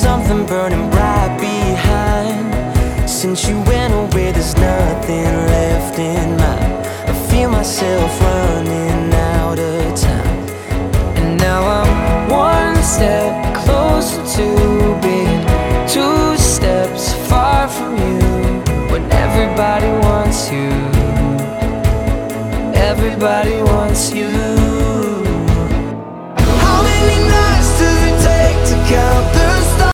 something burning bright behind. Since you went away, there's nothing left in mine. I feel myself running out of time, and now I'm one step closer to being two steps far from you. When everybody wants you, everybody wants you. How many nights does it take to count